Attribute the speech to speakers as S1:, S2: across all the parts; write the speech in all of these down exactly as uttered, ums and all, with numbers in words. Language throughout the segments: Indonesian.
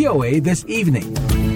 S1: O A This Evening.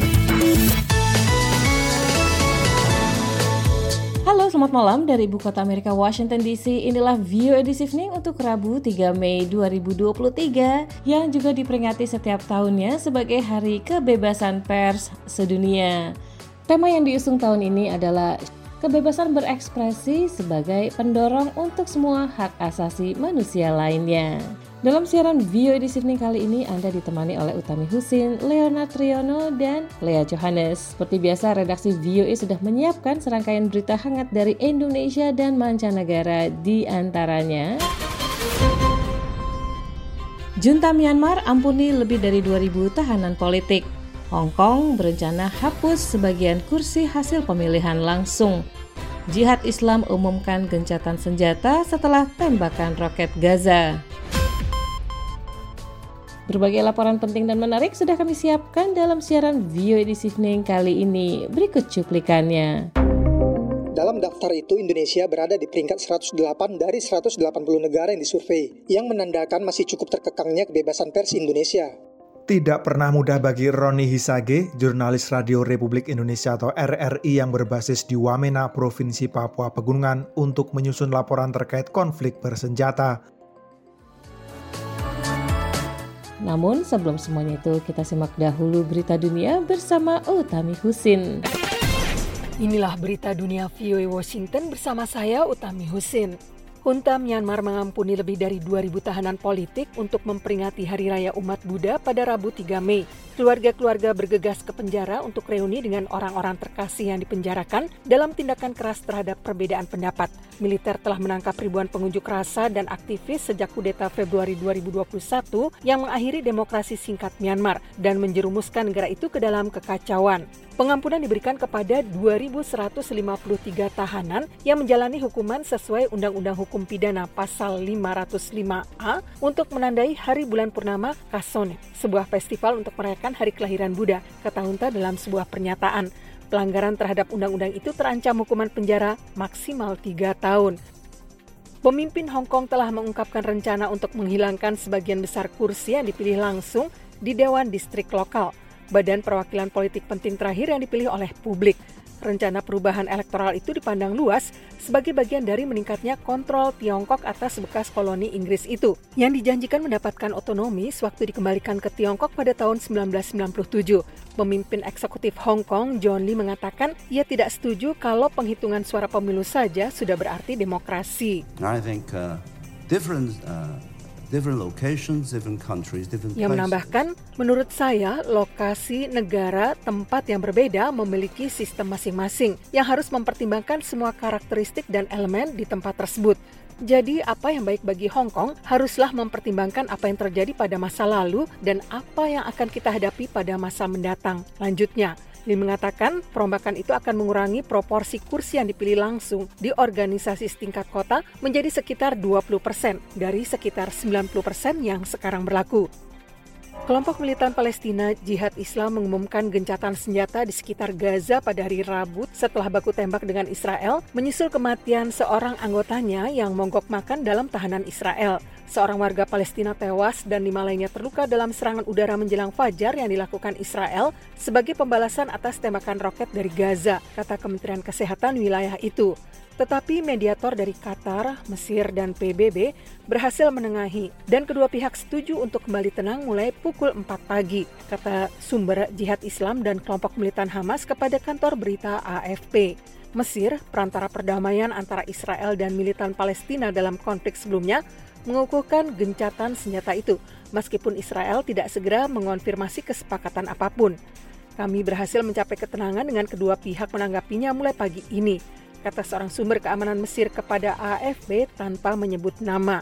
S2: Halo, selamat malam dari Ibu Kota Amerika, Washington D C. Inilah V O A This Evening untuk Rabu tiga Mei dua ribu dua puluh tiga yang juga diperingati setiap tahunnya sebagai Hari Kebebasan Pers Sedunia. Tema yang diusung tahun ini adalah kebebasan berekspresi sebagai pendorong untuk semua hak asasi manusia lainnya. Dalam siaran V O A This Evening kali ini Anda ditemani oleh Utami Husin, Leonard Triono, dan Lea Johannes. Seperti biasa, redaksi V O A sudah menyiapkan serangkaian berita hangat dari Indonesia dan mancanegara, di antaranya Junta Myanmar ampuni lebih dari dua ribu tahanan politik. Hong Kong berencana hapus sebagian kursi hasil pemilihan langsung. Jihad Islam umumkan gencatan senjata setelah tembakan roket Gaza. Berbagai laporan penting dan menarik sudah kami siapkan dalam siaran V O A This Evening kali ini. Berikut cuplikannya.
S3: Dalam daftar itu, Indonesia berada di peringkat seratus delapan dari seratus delapan puluh negara yang disurvei, yang menandakan masih cukup terkekangnya kebebasan pers Indonesia.
S4: Tidak pernah mudah bagi Roni Hisage, jurnalis Radio Republik Indonesia atau R R I yang berbasis di Wamena, Provinsi Papua Pegunungan, untuk menyusun laporan terkait konflik bersenjata.
S2: Namun sebelum semuanya itu, kita simak dahulu berita dunia bersama Utami Husin.
S5: Inilah berita dunia V O A Washington bersama saya, Utami Husin. Junta Myanmar mengampuni lebih dari dua ribu tahanan politik untuk memperingati Hari Raya Umat Buddha pada Rabu tiga Mei. Keluarga-keluarga bergegas ke penjara untuk reuni dengan orang-orang terkasih yang dipenjarakan dalam tindakan keras terhadap perbedaan pendapat. Militer telah menangkap ribuan pengunjuk rasa dan aktivis sejak kudeta Februari dua ribu dua puluh satu yang mengakhiri demokrasi singkat Myanmar dan menjerumuskan negara itu ke dalam kekacauan. Pengampunan diberikan kepada dua ribu seratus lima puluh tiga tahanan yang menjalani hukuman sesuai Undang-Undang Hukum Pidana Pasal lima ratus lima A untuk menandai Hari Bulan Purnama Kasone, sebuah festival untuk merayakan hari kelahiran Buddha, kata Junta dalam sebuah pernyataan. Pelanggaran terhadap undang-undang itu terancam hukuman penjara maksimal tiga tahun. Pemimpin Hong Kong telah mengungkapkan rencana untuk menghilangkan sebagian besar kursi yang dipilih langsung di Dewan Distrik Lokal, badan perwakilan politik penting terakhir yang dipilih oleh publik. Rencana perubahan elektoral itu dipandang luas sebagai bagian dari meningkatnya kontrol Tiongkok atas bekas koloni Inggris itu, yang dijanjikan mendapatkan otonomi sewaktu dikembalikan ke Tiongkok pada tahun sembilan belas sembilan puluh tujuh. Pemimpin eksekutif Hong Kong, John Lee, mengatakan ia tidak setuju kalau penghitungan suara pemilu saja sudah berarti demokrasi.
S6: I think uh, different uh... Different locations, different countries, different
S5: Ia menambahkan, menurut saya, lokasi, negara, tempat yang berbeda memiliki sistem masing-masing yang harus mempertimbangkan semua karakteristik dan elemen di tempat tersebut. Jadi, apa yang baik bagi Hong Kong haruslah mempertimbangkan apa yang terjadi pada masa lalu dan apa yang akan kita hadapi pada masa mendatang. Lanjutnya, Lee mengatakan perombakan itu akan mengurangi proporsi kursi yang dipilih langsung di organisasi setingkat kota menjadi sekitar dua puluh persen dari sekitar sembilan puluh persen yang sekarang berlaku. Kelompok militan Palestina Jihad Islam mengumumkan gencatan senjata di sekitar Gaza pada hari Rabu setelah baku tembak dengan Israel menyusul kematian seorang anggotanya yang monggok makan dalam tahanan Israel. Seorang warga Palestina tewas dan lima lainnya terluka dalam serangan udara menjelang fajar yang dilakukan Israel sebagai pembalasan atas tembakan roket dari Gaza, kata Kementerian Kesehatan wilayah itu. Tetapi mediator dari Qatar, Mesir, dan P B B berhasil menengahi dan kedua pihak setuju untuk kembali tenang mulai pukul empat pagi, kata sumber Jihad Islam dan kelompok militan Hamas kepada kantor berita A F P. Mesir, perantara perdamaian antara Israel dan militan Palestina dalam konflik sebelumnya, mengukuhkan gencatan senjata itu, meskipun Israel tidak segera mengonfirmasi kesepakatan apapun. Kami berhasil mencapai ketenangan dengan kedua pihak menanggapinya mulai pagi ini, kata seorang sumber keamanan Mesir kepada A F P tanpa menyebut nama.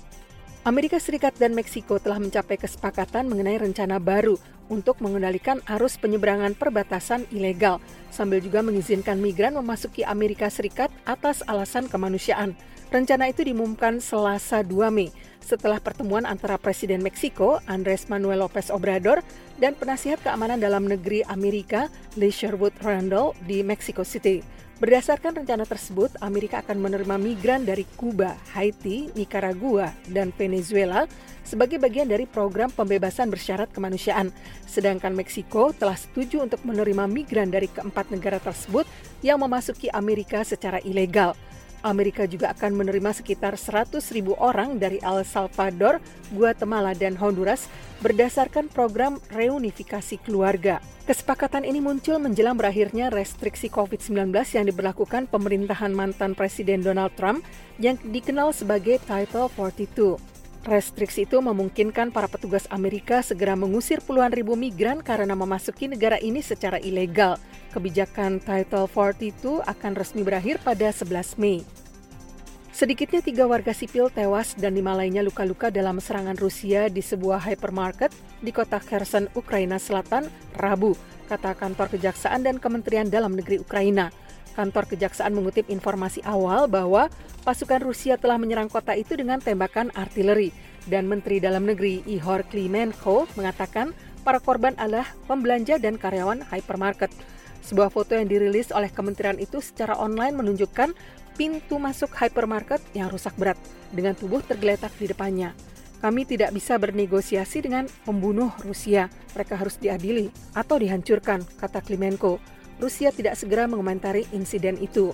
S5: Amerika Serikat dan Meksiko telah mencapai kesepakatan mengenai rencana baru untuk mengendalikan arus penyeberangan perbatasan ilegal, sambil juga mengizinkan migran memasuki Amerika Serikat atas alasan kemanusiaan. Rencana itu diumumkan Selasa dua Mei, setelah pertemuan antara Presiden Meksiko, Andrés Manuel López Obrador, dan penasihat keamanan dalam negeri Amerika, Lee Sherwood Randall, di Mexico City. Berdasarkan rencana tersebut, Amerika akan menerima migran dari Kuba, Haiti, Nicaragua, dan Venezuela sebagai bagian dari program pembebasan bersyarat kemanusiaan. Sedangkan Meksiko telah setuju untuk menerima migran dari keempat negara tersebut yang memasuki Amerika secara ilegal. Amerika juga akan menerima sekitar seratus ribu orang dari El Salvador, Guatemala, dan Honduras berdasarkan program reunifikasi keluarga. Kesepakatan ini muncul menjelang berakhirnya restriksi covid sembilan belas yang diberlakukan pemerintahan mantan Presiden Donald Trump yang dikenal sebagai Title empat puluh dua. Restriksi itu memungkinkan para petugas Amerika segera mengusir puluhan ribu migran karena memasuki negara ini secara ilegal. Kebijakan Title empat puluh dua akan resmi berakhir pada sebelas Mei. Sedikitnya tiga warga sipil tewas dan lima lainnya luka-luka dalam serangan Rusia di sebuah hypermarket di kota Kherson, Ukraina Selatan, Rabu, kata kantor Kejaksaan dan Kementerian Dalam Negeri Ukraina. Kantor Kejaksaan mengutip informasi awal bahwa pasukan Rusia telah menyerang kota itu dengan tembakan artileri. Dan Menteri Dalam Negeri Ihor Klimenko mengatakan para korban adalah pembelanja dan karyawan hypermarket. Sebuah foto yang dirilis oleh kementerian itu secara online menunjukkan pintu masuk hypermarket yang rusak berat dengan tubuh tergeletak di depannya. Kami tidak bisa bernegosiasi dengan pembunuh Rusia. Mereka harus diadili atau dihancurkan, kata Klimenko. Rusia tidak segera mengomentari insiden itu.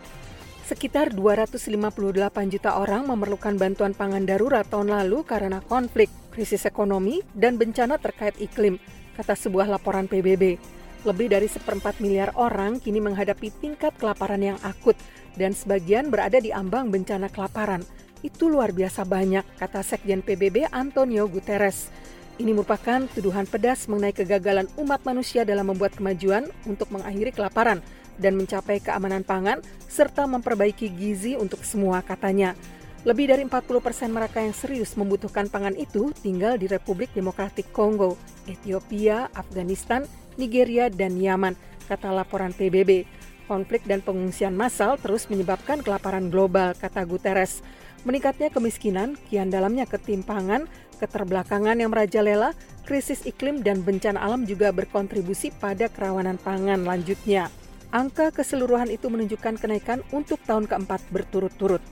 S5: Sekitar dua ratus lima puluh delapan juta orang memerlukan bantuan pangan darurat tahun lalu karena konflik, krisis ekonomi, dan bencana terkait iklim, kata sebuah laporan P B B. Lebih dari seperempat miliar orang kini menghadapi tingkat kelaparan yang akut dan sebagian berada di ambang bencana kelaparan. Itu luar biasa banyak, kata Sekjen P B B Antonio Guterres. Ini merupakan tuduhan pedas mengenai kegagalan umat manusia dalam membuat kemajuan untuk mengakhiri kelaparan dan mencapai keamanan pangan serta memperbaiki gizi untuk semua, katanya. Lebih dari empat puluh persen mereka yang serius membutuhkan pangan itu tinggal di Republik Demokratik Kongo, Ethiopia, Afghanistan, Nigeria, dan Yaman, kata laporan P B B. Konflik dan pengungsian massal terus menyebabkan kelaparan global, kata Guterres. Meningkatnya kemiskinan, kian dalamnya ketimpangan, keterbelakangan yang merajalela, krisis iklim dan bencana alam juga berkontribusi pada kerawanan pangan lanjutnya. Angka keseluruhan itu menunjukkan kenaikan untuk tahun keempat berturut-turut.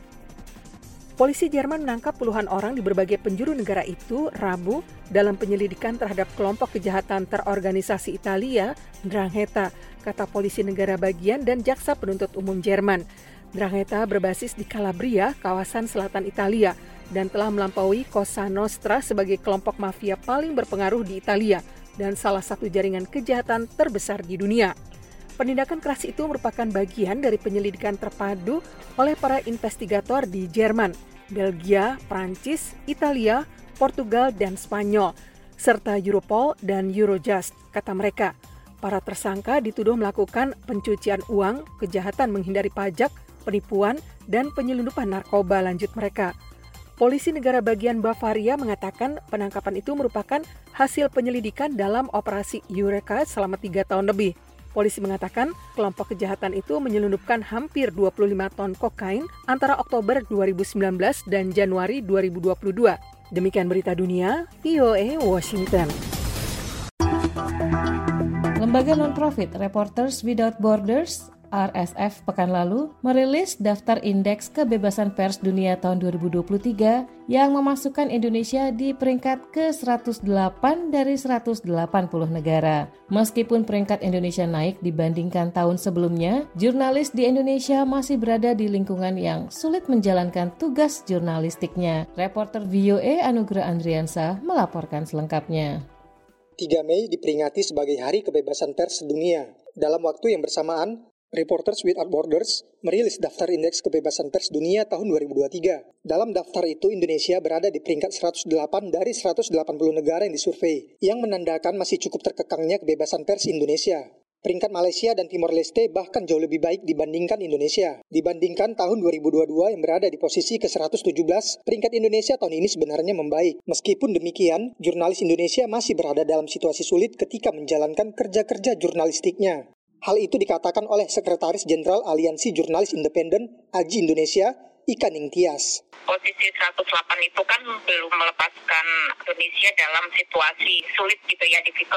S5: Polisi Jerman menangkap puluhan orang di berbagai penjuru negara itu Rabu dalam penyelidikan terhadap kelompok kejahatan terorganisasi Italia, Ndrangheta, kata polisi negara bagian dan jaksa penuntut umum Jerman. Ndrangheta berbasis di Calabria, kawasan selatan Italia, dan telah melampaui Cosa Nostra sebagai kelompok mafia paling berpengaruh di Italia dan salah satu jaringan kejahatan terbesar di dunia. Penindakan keras itu merupakan bagian dari penyelidikan terpadu oleh para investigator di Jerman, Belgia, Prancis, Italia, Portugal, dan Spanyol, serta Europol dan Eurojust, kata mereka. Para tersangka dituduh melakukan pencucian uang, kejahatan menghindari pajak, penipuan, dan penyelundupan narkoba, lanjut mereka. Polisi negara bagian Bavaria mengatakan penangkapan itu merupakan hasil penyelidikan dalam operasi Eureka selama tiga tahun lebih. Polisi mengatakan kelompok kejahatan itu menyelundupkan hampir dua puluh lima ton kokain antara Oktober dua ribu sembilan belas dan Januari dua ribu dua puluh dua. Demikian berita dunia, V O A Washington.
S2: Lembaga non-profit Reporters Without Borders R S F pekan lalu merilis daftar indeks kebebasan pers dunia tahun dua ribu dua puluh tiga yang memasukkan Indonesia di peringkat ke seratus delapan dari seratus delapan puluh negara. Meskipun peringkat Indonesia naik dibandingkan tahun sebelumnya, jurnalis di Indonesia masih berada di lingkungan yang sulit menjalankan tugas jurnalistiknya. Reporter V O A Anugrah Andriansa melaporkan selengkapnya.
S3: tiga Mei diperingati sebagai Hari Kebebasan Pers Sedunia. Dalam waktu yang bersamaan, Reporters Without Borders merilis daftar indeks kebebasan pers dunia tahun dua ribu dua puluh tiga. Dalam daftar itu, Indonesia berada di peringkat seratus delapan dari seratus delapan puluh negara yang disurvei, yang menandakan masih cukup terkekangnya kebebasan pers Indonesia. Peringkat Malaysia dan Timor Leste bahkan jauh lebih baik dibandingkan Indonesia. Dibandingkan tahun dua ribu dua puluh dua yang berada di posisi ke seratus tujuh belas, peringkat Indonesia tahun ini sebenarnya membaik. Meskipun demikian, jurnalis Indonesia masih berada dalam situasi sulit ketika menjalankan kerja-kerja jurnalistiknya. Hal itu dikatakan oleh Sekretaris Jenderal Aliansi Jurnalis Independen A J I Indonesia, Ika Ningtyas.
S1: Posisi seratus delapan itu kan belum melepaskan Indonesia dalam situasi sulit gitu ya, difficult.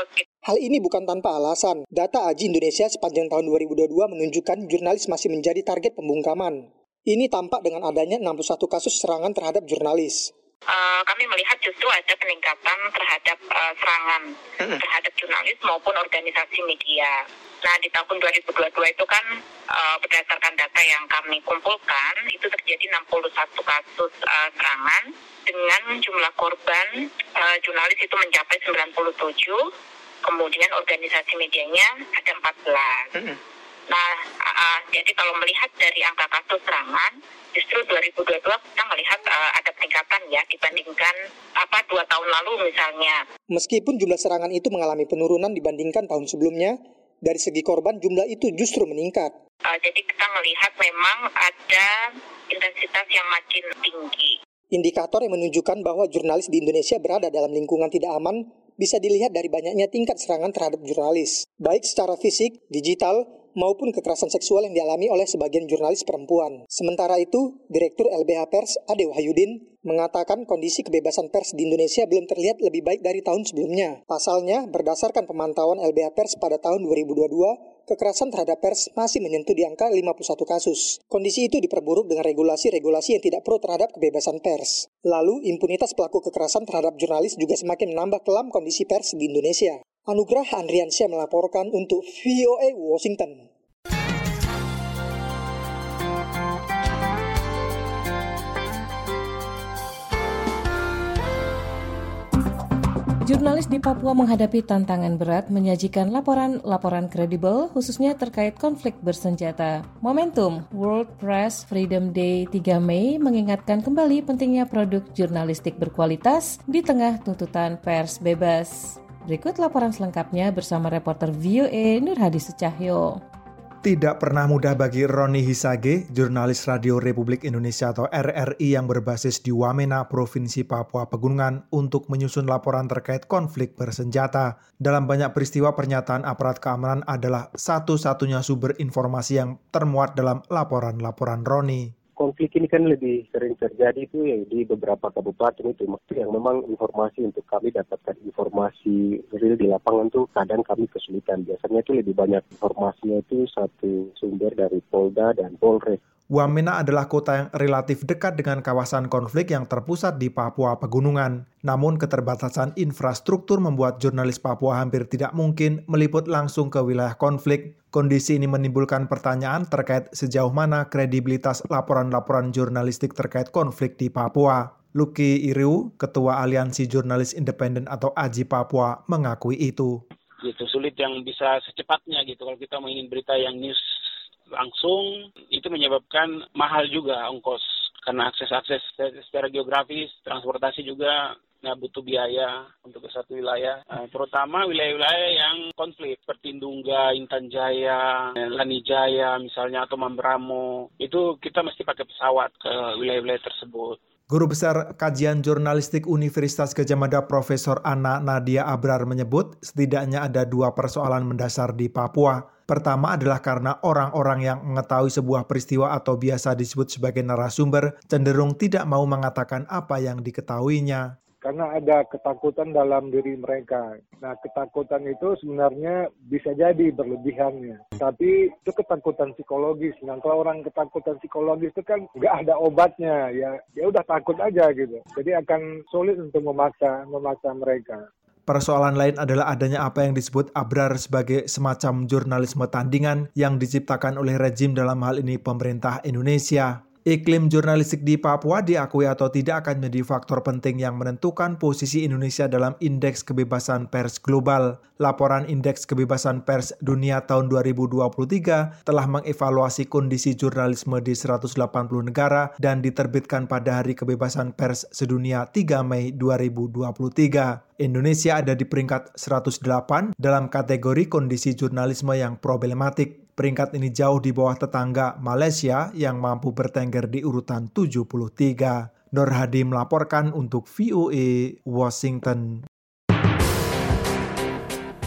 S3: Hal ini bukan tanpa alasan. Data A J I Indonesia sepanjang tahun dua ribu dua puluh dua menunjukkan jurnalis masih menjadi target pembungkaman. Ini tampak dengan adanya enam puluh satu kasus serangan terhadap jurnalis.
S1: Uh, kami melihat justru ada peningkatan terhadap uh, serangan hmm. terhadap jurnalis maupun organisasi media. Nah, di tahun dua ribu dua puluh dua itu kan uh, berdasarkan data yang kami kumpulkan, itu terjadi enam puluh satu kasus uh, serangan dengan jumlah korban uh, jurnalis itu mencapai sembilan puluh tujuh, kemudian organisasi medianya ada empat belas. Hmm. Nah, uh, jadi kalau melihat dari angka kasus serangan, justru dua ribu dua puluh dua kita melihat uh, ada peningkatan ya dibandingkan apa dua tahun lalu misalnya.
S3: Meskipun jumlah serangan itu mengalami penurunan dibandingkan tahun sebelumnya, dari segi korban jumlah itu justru meningkat.
S1: Uh, jadi kita melihat memang ada intensitas yang makin tinggi.
S3: Indikator yang menunjukkan bahwa jurnalis di Indonesia berada dalam lingkungan tidak aman bisa dilihat dari banyaknya tingkat serangan terhadap jurnalis, baik secara fisik, digital, maupun kekerasan seksual yang dialami oleh sebagian jurnalis perempuan. Sementara itu, Direktur L B H Pers Ade Wahyudin mengatakan kondisi kebebasan pers di Indonesia belum terlihat lebih baik dari tahun sebelumnya. Pasalnya, berdasarkan pemantauan L B H Pers pada tahun dua ribu dua puluh dua, kekerasan terhadap pers masih menyentuh di angka lima puluh satu kasus. Kondisi itu diperburuk dengan regulasi-regulasi yang tidak pro terhadap kebebasan pers. Lalu, impunitas pelaku kekerasan terhadap jurnalis juga semakin menambah kelam kondisi pers di Indonesia. Anugrah Andriansyah melaporkan untuk V O A Washington.
S2: Jurnalis di Papua menghadapi tantangan berat menyajikan laporan-laporan kredibel khususnya terkait konflik bersenjata. Momentum World Press Freedom Day tiga Mei mengingatkan kembali pentingnya produk jurnalistik berkualitas di tengah tuntutan pers bebas. Berikut laporan selengkapnya bersama reporter V O A Nur Hadi Sucahyo.
S4: Tidak pernah mudah bagi Roni Hisage, jurnalis Radio Republik Indonesia atau R R I yang berbasis di Wamena, Provinsi Papua Pegunungan, untuk menyusun laporan terkait konflik bersenjata. Dalam banyak peristiwa, pernyataan aparat keamanan adalah satu-satunya sumber informasi yang termuat dalam laporan-laporan Roni.
S7: Konflik ini kan lebih sering terjadi itu ya di beberapa kabupaten itu, yang memang informasi untuk kami dapatkan informasi real di lapangan tuh kadang kami kesulitan. Biasanya itu lebih banyak informasinya itu satu sumber dari Polda dan Polres.
S4: Wamena adalah kota yang relatif dekat dengan kawasan konflik yang terpusat di Papua Pegunungan. Namun keterbatasan infrastruktur membuat jurnalis Papua hampir tidak mungkin meliput langsung ke wilayah konflik. Kondisi ini menimbulkan pertanyaan terkait sejauh mana kredibilitas laporan-laporan jurnalistik terkait konflik di Papua. Luki Iriu, Ketua Aliansi Jurnalis Independen atau A J I Papua, mengakui itu.
S8: Gitu, sulit yang bisa secepatnya gitu. Kalau kita mau ingin berita yang news langsung, itu menyebabkan mahal juga ongkos. Karena akses-akses secara geografis, transportasi juga nah, butuh biaya untuk ke satu wilayah. Nah, terutama wilayah-wilayah yang konflik, seperti Ndungga, Intan Jaya, Lani Jaya misalnya, atau Mambramo. Itu kita mesti pakai pesawat ke wilayah-wilayah tersebut.
S4: Guru Besar Kajian Jurnalistik Universitas Gadjah Mada Profesor Ana Nadia Abrar menyebut setidaknya ada dua persoalan mendasar di Papua. Pertama adalah karena orang-orang yang mengetahui sebuah peristiwa atau biasa disebut sebagai narasumber cenderung tidak mau mengatakan apa yang diketahuinya.
S9: Karena ada ketakutan dalam diri mereka. Nah, ketakutan itu sebenarnya bisa jadi berlebihannya. Tapi itu ketakutan psikologis. Nah, kalau orang ketakutan psikologis itu kan nggak ada obatnya. Ya, ya udah takut aja gitu. Jadi akan sulit untuk memaksa, memaksa mereka.
S4: Persoalan lain adalah adanya apa yang disebut Abrar sebagai semacam jurnalisme tandingan yang diciptakan oleh rejim, dalam hal ini pemerintah Indonesia. Iklim jurnalistik di Papua diakui atau tidak akan menjadi faktor penting yang menentukan posisi Indonesia dalam Indeks Kebebasan Pers Global. Laporan Indeks Kebebasan Pers Dunia tahun dua ribu dua puluh tiga telah mengevaluasi kondisi jurnalisme di seratus delapan puluh negara dan diterbitkan pada Hari Kebebasan Pers Sedunia tiga Mei dua ribu dua puluh tiga. Indonesia ada di peringkat seratus delapan dalam kategori kondisi jurnalisme yang problematik. Peringkat ini jauh di bawah tetangga Malaysia yang mampu bertengger di urutan tujuh puluh tiga. Nur Hadi melaporkan untuk V O A Washington.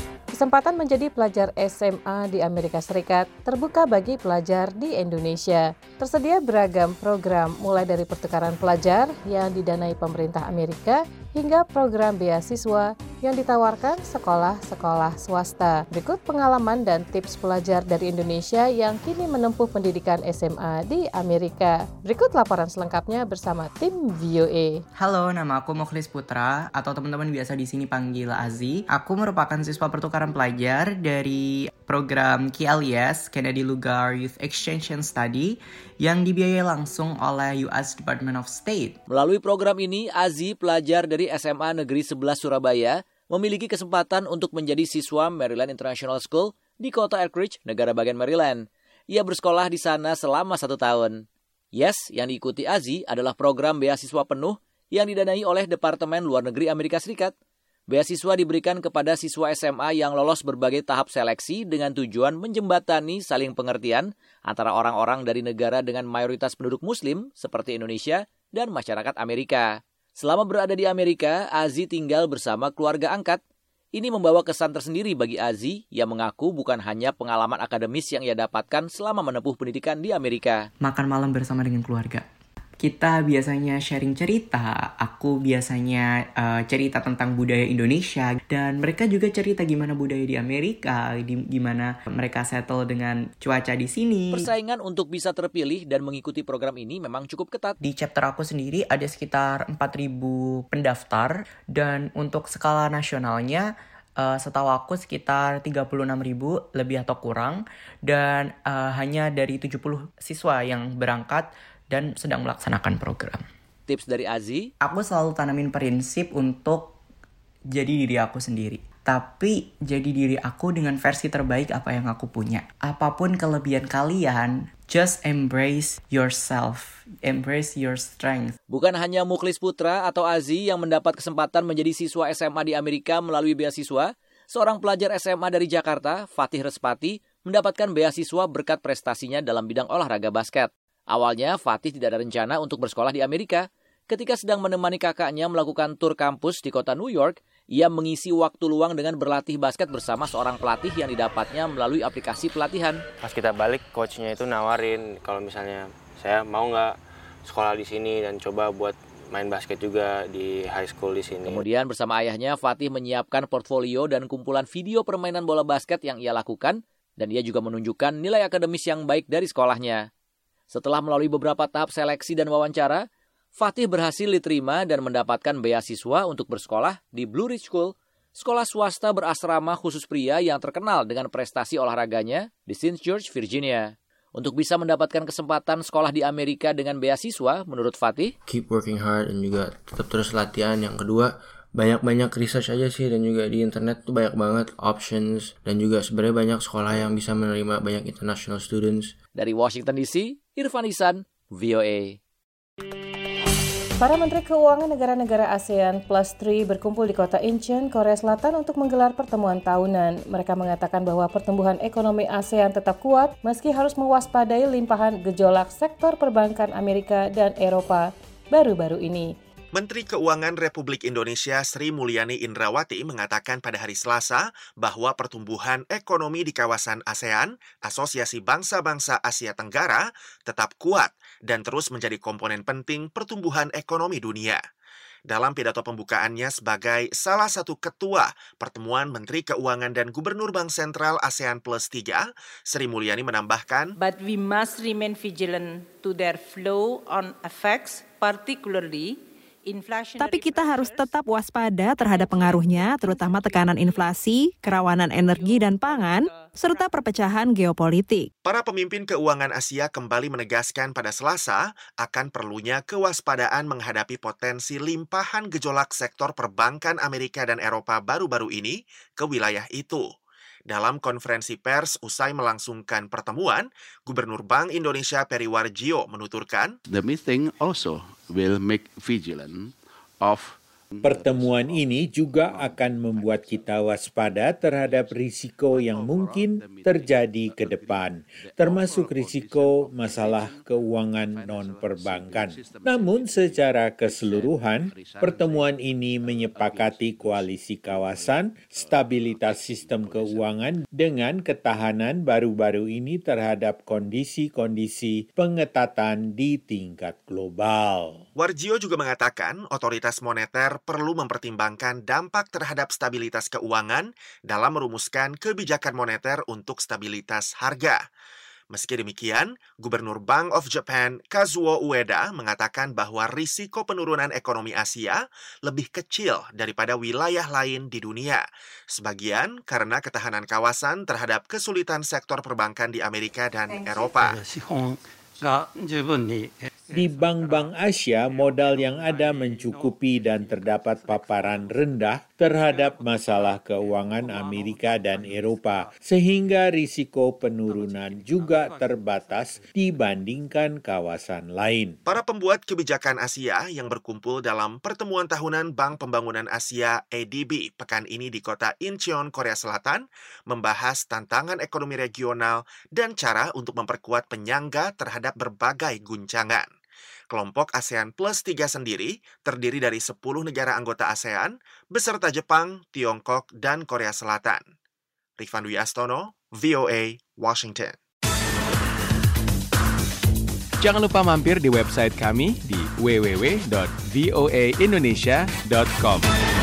S2: Kesempatan menjadi pelajar S M A di Amerika Serikat terbuka bagi pelajar di Indonesia. Tersedia beragam program mulai dari pertukaran pelajar yang didanai pemerintah Amerika hingga program beasiswa yang ditawarkan sekolah-sekolah swasta. Berikut pengalaman dan tips pelajar dari Indonesia yang kini menempuh pendidikan S M A di Amerika. Berikut laporan selengkapnya bersama tim V O A.
S10: Halo, nama aku Mukhlis Putra atau teman-teman biasa di sini panggil Azi. Aku merupakan siswa pertukaran pelajar dari program K L E S, Kennedy Lugar Youth Exchange and Study, yang dibiayai langsung oleh U S Department of State.
S11: Melalui program ini, Azi, pelajar dari S M A Negeri sebelas Surabaya, memiliki kesempatan untuk menjadi siswa Maryland International School di kota Elkridge, negara bagian Maryland. Ia bersekolah di sana selama satu tahun. Yes, yang diikuti Azi adalah program beasiswa penuh yang didanai oleh Departemen Luar Negeri Amerika Serikat. Beasiswa diberikan kepada siswa S M A yang lolos berbagai tahap seleksi dengan tujuan menjembatani saling pengertian antara orang-orang dari negara dengan mayoritas penduduk Muslim seperti Indonesia dan masyarakat Amerika. Selama berada di Amerika, Azi tinggal bersama keluarga angkat. Ini membawa kesan tersendiri bagi Azi yang mengaku bukan hanya pengalaman akademis yang ia dapatkan selama menempuh pendidikan di Amerika.
S10: Makan malam bersama dengan keluarga. Kita biasanya sharing cerita, aku biasanya uh, cerita tentang budaya Indonesia, dan mereka juga cerita gimana budaya di Amerika, di, gimana mereka settle dengan cuaca di sini.
S11: Persaingan untuk bisa terpilih dan mengikuti program ini memang cukup ketat.
S10: Di chapter aku sendiri ada sekitar empat ribu pendaftar, dan untuk skala nasionalnya Uh, setahu aku sekitar tiga puluh enam ribu lebih atau kurang, dan uh, hanya dari tujuh puluh siswa yang berangkat dan sedang melaksanakan program.
S11: Tips dari Azi?
S10: Aku selalu tanamin prinsip untuk jadi diri aku sendiri. Tapi jadi diri aku dengan versi terbaik apa yang aku punya. Apapun kelebihan kalian, just embrace yourself. Embrace your strength.
S11: Bukan hanya Mukhlis Putra atau Azi yang mendapat kesempatan menjadi siswa S M A di Amerika melalui beasiswa. Seorang pelajar S M A dari Jakarta, Fatih Respati, mendapatkan beasiswa berkat prestasinya dalam bidang olahraga basket. Awalnya, Fatih tidak ada rencana untuk bersekolah di Amerika. Ketika sedang menemani kakaknya melakukan tur kampus di kota New York, ia mengisi waktu luang dengan berlatih basket bersama seorang pelatih yang didapatnya melalui aplikasi pelatihan.
S12: Pas kita balik, coachnya itu nawarin kalau misalnya saya mau nggak sekolah di sini dan coba buat main basket juga di high school di sini.
S11: Kemudian bersama ayahnya, Fatih menyiapkan portfolio dan kumpulan video permainan bola basket yang ia lakukan, dan ia juga menunjukkan nilai akademis yang baik dari sekolahnya. Setelah melalui beberapa tahap seleksi dan wawancara, Fatih berhasil diterima dan mendapatkan beasiswa untuk bersekolah di Blue Ridge School, sekolah swasta berasrama khusus pria yang terkenal dengan prestasi olahraganya di Saint George, Virginia. Untuk bisa mendapatkan kesempatan sekolah di Amerika dengan beasiswa, menurut Fatih,
S13: keep working hard dan juga tetap terus latihan. Yang kedua, banyak-banyak research aja sih, dan juga di internet tuh banyak banget options, dan juga sebenarnya banyak sekolah yang bisa menerima banyak international students.
S11: Dari Washington D C, Irfan Ihsan, V O A.
S2: Para Menteri Keuangan negara-negara ASEAN Plus tiga berkumpul di kota Incheon, Korea Selatan untuk menggelar pertemuan tahunan. Mereka mengatakan bahwa pertumbuhan ekonomi ASEAN tetap kuat meski harus mewaspadai limpahan gejolak sektor perbankan Amerika dan Eropa baru-baru ini.
S14: Menteri Keuangan Republik Indonesia Sri Mulyani Indrawati mengatakan pada hari Selasa bahwa pertumbuhan ekonomi di kawasan ASEAN, Asosiasi Bangsa-Bangsa Asia Tenggara, tetap kuat dan terus menjadi komponen penting pertumbuhan ekonomi dunia. Dalam pidato pembukaannya sebagai salah satu ketua pertemuan Menteri Keuangan dan Gubernur Bank Sentral ASEAN Plus tiga, Sri Mulyani menambahkan,
S15: But we must remain vigilant to their flow on effects, particularly
S16: Tapi kita harus tetap waspada terhadap pengaruhnya, terutama tekanan inflasi, kerawanan energi dan pangan, serta perpecahan geopolitik.
S14: Para pemimpin keuangan Asia kembali menegaskan pada Selasa akan perlunya kewaspadaan menghadapi potensi limpahan gejolak sektor perbankan Amerika dan Eropa baru-baru ini ke wilayah itu. Dalam konferensi pers usai melangsungkan pertemuan, Gubernur Bank Indonesia Peri Warjio menuturkan,
S17: The meeting also will make vigilant of Pertemuan ini juga akan membuat kita waspada terhadap risiko yang mungkin terjadi ke depan, termasuk risiko masalah keuangan non-perbankan. Namun secara keseluruhan, pertemuan ini menyepakati koalisi kawasan, stabilitas sistem keuangan dengan ketahanan baru-baru ini terhadap kondisi-kondisi pengetatan di tingkat global.
S14: Warjio juga mengatakan otoritas moneter perlu mempertimbangkan dampak terhadap stabilitas keuangan dalam merumuskan kebijakan moneter untuk stabilitas harga. Meski demikian, Gubernur Bank of Japan Kazuo Ueda mengatakan bahwa risiko penurunan ekonomi Asia lebih kecil daripada wilayah lain di dunia. Sebagian karena ketahanan kawasan terhadap kesulitan sektor perbankan di Amerika dan Eropa.
S17: Di bank-bank Asia, modal yang ada mencukupi dan terdapat paparan rendah terhadap masalah keuangan Amerika dan Eropa, sehingga risiko penurunan juga terbatas dibandingkan kawasan lain.
S14: Para pembuat kebijakan Asia yang berkumpul dalam pertemuan tahunan Bank Pembangunan Asia A D B pekan ini di kota Incheon, Korea Selatan, membahas tantangan ekonomi regional dan cara untuk memperkuat penyangga terhadap berbagai guncangan. Kelompok ASEAN Plus tiga sendiri terdiri dari sepuluh negara anggota ASEAN beserta Jepang, Tiongkok, dan Korea Selatan. Rifan Dwi Astono, V O A, Washington.
S18: Jangan lupa mampir di website kami di w w w dot voa indonesia dot com.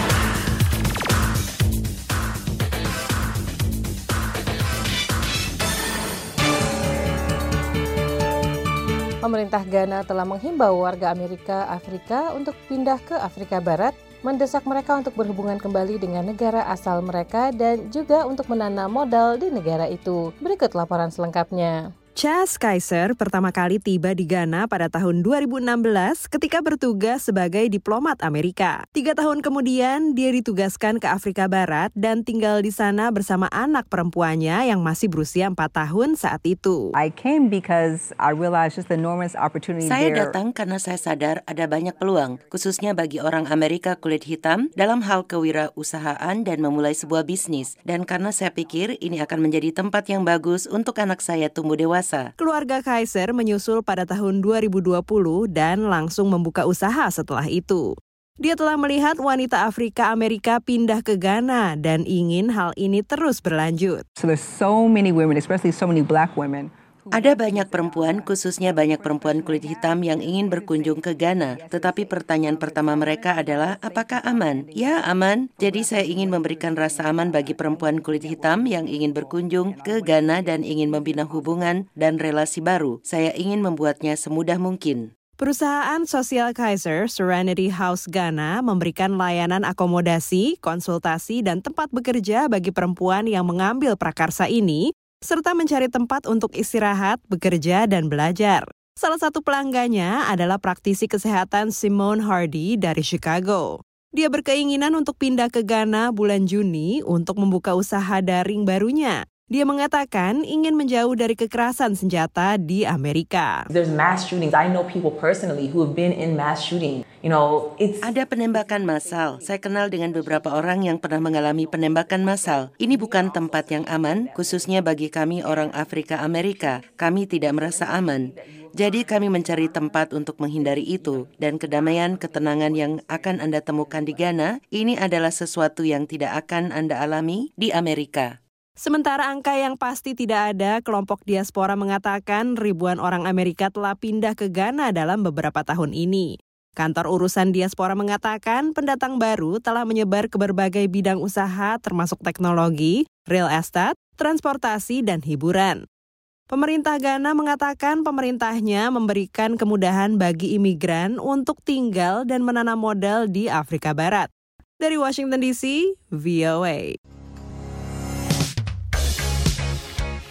S2: Pemerintah Ghana telah menghimbau warga Amerika Afrika untuk pindah ke Afrika Barat, mendesak mereka untuk berhubungan kembali dengan negara asal mereka dan juga untuk menanam modal di negara itu. Berikut laporan selengkapnya.
S16: Chas Kaiser pertama kali tiba di Ghana pada tahun dua ribu enam belas ketika bertugas sebagai diplomat Amerika. Tiga tahun kemudian, dia ditugaskan ke Afrika Barat dan tinggal di sana bersama anak perempuannya yang masih berusia empat tahun saat itu.
S19: I came because I realized just the enormous opportunity
S20: Saya
S19: there.
S20: datang karena saya sadar ada banyak peluang, khususnya bagi orang Amerika kulit hitam dalam hal kewirausahaan dan memulai sebuah bisnis. Dan karena saya pikir ini akan menjadi tempat yang bagus untuk anak saya tumbuh dewasa.
S16: Keluarga Kaiser menyusul pada tahun dua ribu dua puluh dan langsung membuka usaha setelah itu. Dia telah melihat wanita Afrika Amerika pindah ke Ghana dan ingin hal ini terus berlanjut.
S19: So there's so many women, especially so many black women.
S20: Ada banyak perempuan, khususnya banyak perempuan kulit hitam yang ingin berkunjung ke Ghana. Tetapi pertanyaan pertama mereka adalah, apakah aman? Ya, aman. Jadi saya ingin memberikan rasa aman bagi perempuan kulit hitam yang ingin berkunjung ke Ghana dan ingin membina hubungan dan relasi baru. Saya ingin membuatnya semudah mungkin.
S16: Perusahaan sosial Kaiser, Serenity House Ghana, memberikan layanan akomodasi, konsultasi, dan tempat bekerja bagi perempuan yang mengambil prakarsa ini, serta mencari tempat untuk istirahat, bekerja, dan belajar. Salah satu pelanggannya adalah praktisi kesehatan Simone Hardy dari Chicago. Dia berkeinginan untuk pindah ke Ghana bulan Juni untuk membuka usaha daring barunya. Dia mengatakan ingin menjauh dari kekerasan senjata di Amerika.
S21: There's mass shootings. I know people personally who have been in mass shooting. You know, it's
S20: Ada penembakan massal. Saya kenal dengan beberapa orang yang pernah mengalami penembakan massal. Ini bukan tempat yang aman, khususnya bagi kami orang Afrika Amerika. Kami tidak merasa aman. Jadi kami mencari tempat untuk menghindari itu. Dan kedamaian, ketenangan yang akan Anda temukan di Ghana, ini adalah sesuatu yang tidak akan Anda alami di Amerika.
S16: Sementara angka yang pasti tidak ada, kelompok diaspora mengatakan ribuan orang Amerika telah pindah ke Ghana dalam beberapa tahun ini. Kantor urusan diaspora mengatakan pendatang baru telah menyebar ke berbagai bidang usaha termasuk teknologi, real estate, transportasi, dan hiburan. Pemerintah Ghana mengatakan pemerintahnya memberikan kemudahan bagi imigran untuk tinggal dan menanam modal di Afrika Barat. Dari Washington D C, V O A.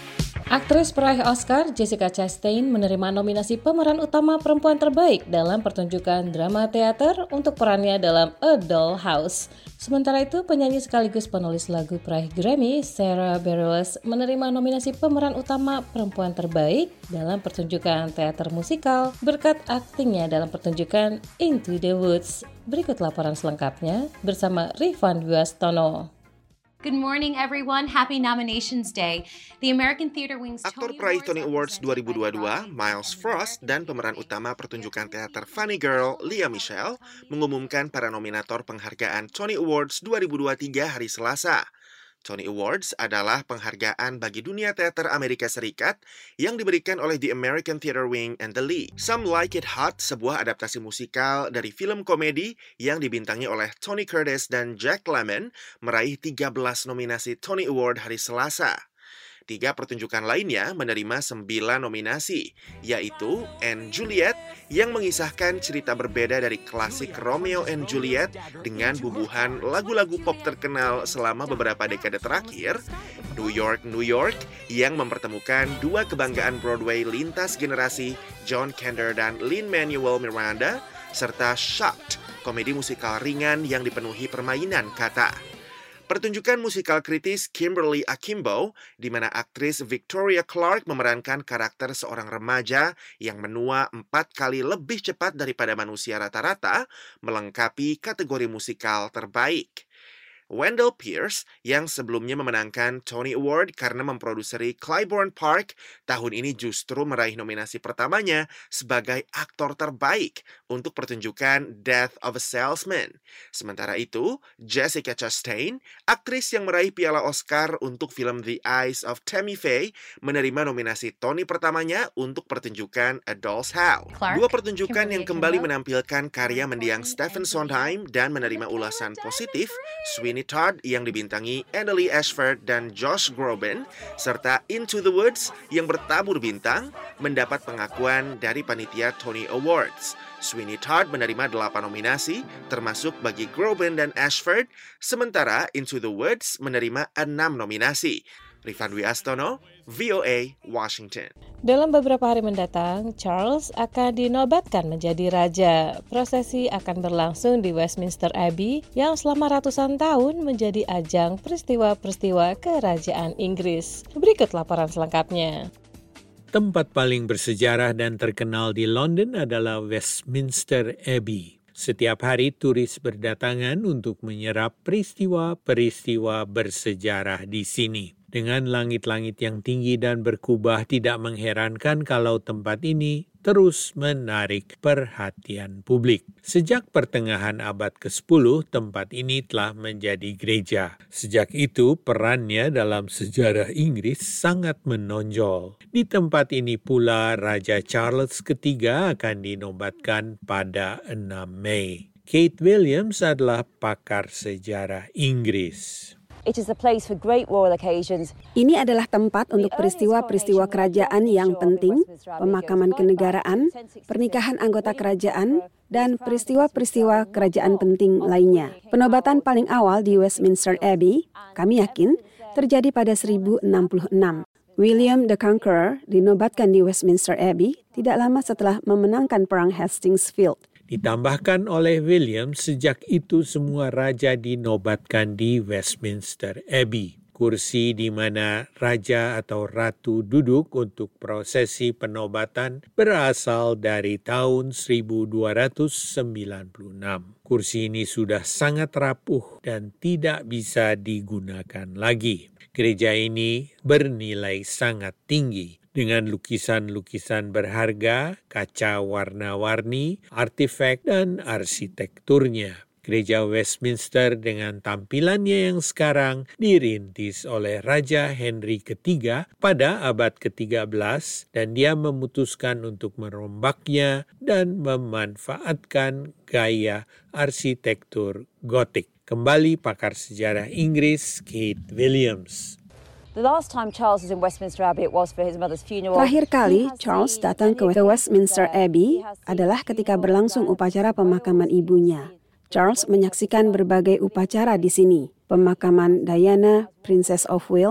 S2: Aktris peraih Oscar Jessica Chastain menerima nominasi pemeran utama perempuan terbaik dalam pertunjukan drama teater untuk perannya dalam A Dollhouse. Sementara itu, penyanyi sekaligus penulis lagu peraih Grammy, Sarah Bareilles, menerima nominasi pemeran utama perempuan terbaik dalam pertunjukan teater musikal berkat aktingnya dalam pertunjukan Into the Woods. Berikut laporan selengkapnya bersama Rifan Wiastono.
S6: Good morning, everyone. Happy Nominations Day. The American Theatre Wing's
S14: Aktor peraih Tony Awards dua ribu dua puluh dua, Miles Frost, dan pemeran utama pertunjukan teater Funny Girl, Lea Michele, mengumumkan para nominator penghargaan Tony Awards dua ribu dua puluh tiga hari Selasa. Tony Awards adalah penghargaan bagi dunia teater Amerika Serikat yang diberikan oleh The American Theatre Wing and The League. Some Like It Hot, sebuah adaptasi musikal dari film komedi yang dibintangi oleh Tony Curtis dan Jack Lemmon, meraih tiga belas nominasi Tony Award hari Selasa. Tiga pertunjukan lainnya menerima sembilan nominasi, yaitu Anne Juliet yang mengisahkan cerita berbeda dari klasik Romeo and Juliet dengan bubuhan lagu-lagu pop terkenal selama beberapa dekade terakhir, New York, New York yang mempertemukan dua kebanggaan Broadway lintas generasi, John Kander dan Lin-Manuel Miranda, serta Shocked, komedi musikal ringan yang dipenuhi permainan kata. Pertunjukan musikal kritis Kimberly Akimbo, di mana aktris Victoria Clark memerankan karakter seorang remaja yang menua empat kali lebih cepat daripada manusia rata-rata, melengkapi kategori musikal terbaik. Wendell Pierce, yang sebelumnya memenangkan Tony Award karena memproduseri Clybourne Park, tahun ini justru meraih nominasi pertamanya sebagai aktor terbaik untuk pertunjukan Death of a Salesman. Sementara itu, Jessica Chastain, aktris yang meraih piala Oscar untuk film The Eyes of Tammy Faye, menerima nominasi Tony pertamanya untuk pertunjukan A Doll's House. Dua pertunjukan yang kembali menampilkan karya mendiang Stephen Sondheim dan menerima ulasan positif, Sweeney Todd yang dibintangi Anneli Ashford dan Josh Groban, serta Into the Woods yang bertabur bintang, mendapat pengakuan dari panitia Tony Awards. Sweeney Todd menerima delapan nominasi, termasuk bagi Groban dan Ashford, sementara Into the Woods menerima enam nominasi. Rifan Wiastono, V O A, Washington.
S2: Dalam beberapa hari mendatang, Charles akan dinobatkan menjadi raja. Prosesi akan berlangsung di Westminster Abbey yang selama ratusan tahun menjadi ajang peristiwa-peristiwa kerajaan Inggris. Berikut laporan selengkapnya.
S17: Tempat paling bersejarah dan terkenal di London adalah Westminster Abbey. Setiap hari turis berdatangan untuk menyerap peristiwa-peristiwa bersejarah di sini. Dengan langit-langit yang tinggi dan berkubah, tidak mengherankan kalau tempat ini terus menarik perhatian publik. Sejak pertengahan abad kesepuluh, tempat ini telah menjadi gereja. Sejak itu, perannya dalam sejarah Inggris sangat menonjol. Di tempat ini pula, Raja Charles ketiga akan dinobatkan pada enam Mei. Kate Williams adalah pakar sejarah Inggris.
S22: It is a place for great royal occasions.
S23: Ini adalah tempat untuk peristiwa-peristiwa kerajaan yang penting, pemakaman kenegaraan, pernikahan anggota kerajaan, dan peristiwa-peristiwa kerajaan penting lainnya. Penobatan paling awal di Westminster Abbey, kami yakin, terjadi pada seribu enam puluh enam. William the Conqueror dinobatkan di Westminster Abbey tidak lama setelah memenangkan Perang Hastings Field.
S17: Ditambahkan oleh William, sejak itu semua raja dinobatkan di Westminster Abbey. Kursi di mana raja atau ratu duduk untuk prosesi penobatan berasal dari tahun seribu dua ratus sembilan puluh enam. Kursi ini sudah sangat rapuh dan tidak bisa digunakan lagi. Gereja ini bernilai sangat tinggi, dengan lukisan-lukisan berharga, kaca warna-warni, artefak, dan arsitekturnya. Gereja Westminster dengan tampilannya yang sekarang dirintis oleh Raja Henry ketiga pada abad ketiga belas dan dia memutuskan untuk merombaknya dan memanfaatkan gaya arsitektur gotik. Kembali pakar sejarah Inggris Kate Williams.
S22: The last time Charles was in Westminster Abbey it was for his mother's funeral.
S23: Terakhir kali Charles datang ke Westminster Abbey adalah ketika berlangsung upacara pemakaman ibunya. Charles menyaksikan berbagai upacara di sini. Pemakaman Diana, Princess of Wales,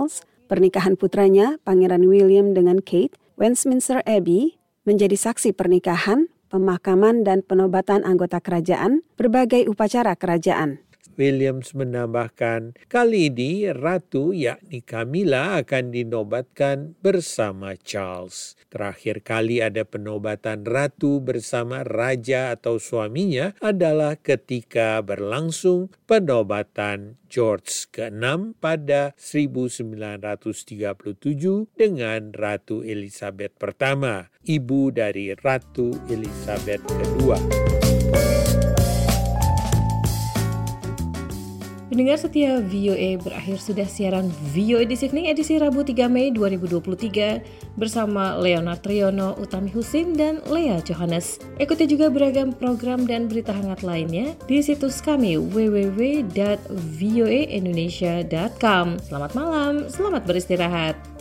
S23: Pernikahan putranya, Pangeran William dengan Kate, Westminster Abbey, menjadi saksi pernikahan, pemakaman dan penobatan anggota kerajaan, berbagai upacara kerajaan.
S17: Williams menambahkan, kali ini Ratu yakni Camilla akan dinobatkan bersama Charles. Terakhir kali ada penobatan Ratu bersama Raja atau suaminya adalah ketika berlangsung penobatan George keenam pada seribu sembilan ratus tiga puluh tujuh dengan Ratu Elizabeth pertama, ibu dari Ratu Elizabeth kedua.
S2: Pendengar setia V O A, berakhir sudah siaran V O A This Evening edisi Rabu tiga Mei dua ribu dua puluh tiga bersama Leonard Triono, Utami Husin, dan Lea Johannes. Ikuti juga beragam program dan berita hangat lainnya di situs kami w w w dot v o a indonesia dot com. Selamat malam, selamat beristirahat.